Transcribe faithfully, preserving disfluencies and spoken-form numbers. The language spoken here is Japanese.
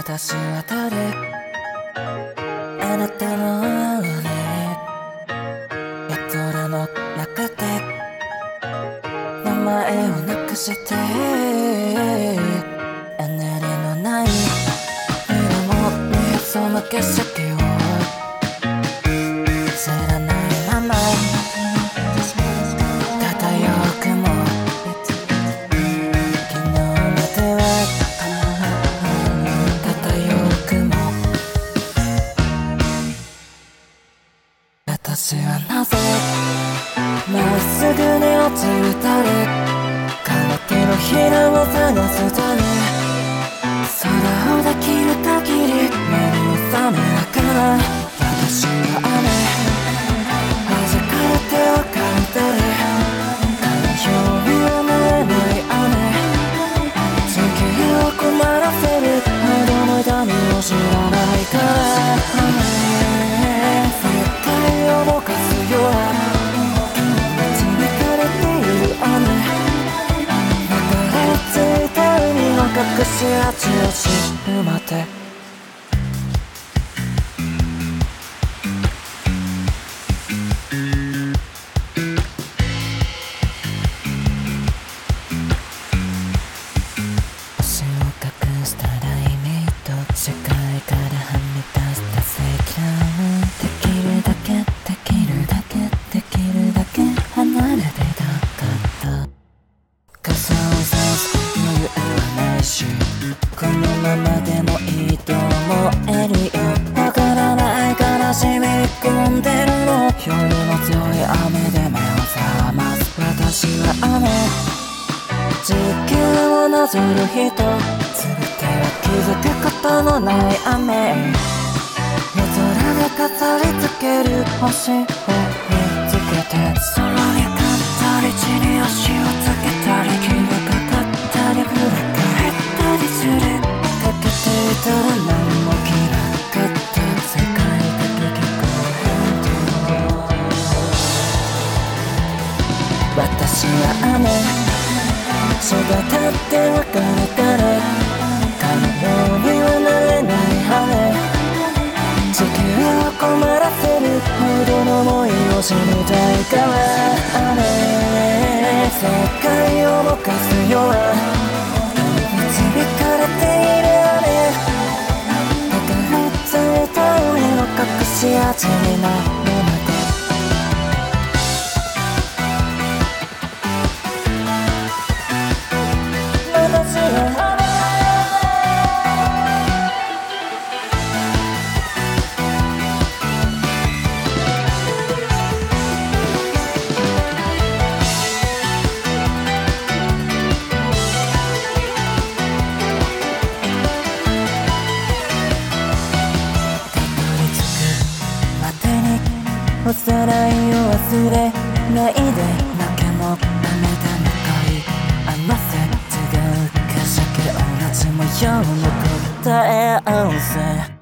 私は誰？あなたのね夜空の中で名前をなくしてエネルギーのない色も見えそうな景色を知らないまま漂う雲昨日までは漂う雲私はなぜまっすぐに落ちるたり乾きのひらを探すたり空をできる限り目に覚めながら私は雨弾かれて別れたり太陽にはなれない雨地球を困らせるほどの痛みを知らないから世界を動かすような導かれている雨流れ着いた海の隠し味を知るまで星を隠した雷鳴と世界からはみ出した積乱雲できるだけできるだけできるだけ離れてたかった傘をさす余裕はないしこのままでもいいと思えるよわからないから染み込んでるの夜の強い雨で目を覚ます私は雨地球をなぞる人全ては気づくことのない雨夜空で飾り付ける星を見つけて空に勝ったり地に足をつけたり霧がかかったり降り返ったりするかけていたら何も気なかった世界だけ聞こえる私は雨育って別れたら彼女にはなれない羽地球を困らせるほどの想いを知りたいから雨世界を動かすような導かれている雨流れ着いた海の隠し味になるまで私はおさらいを忘れないで泣けのダメだみたい甘さ違う景色同じ模様の答え合わせ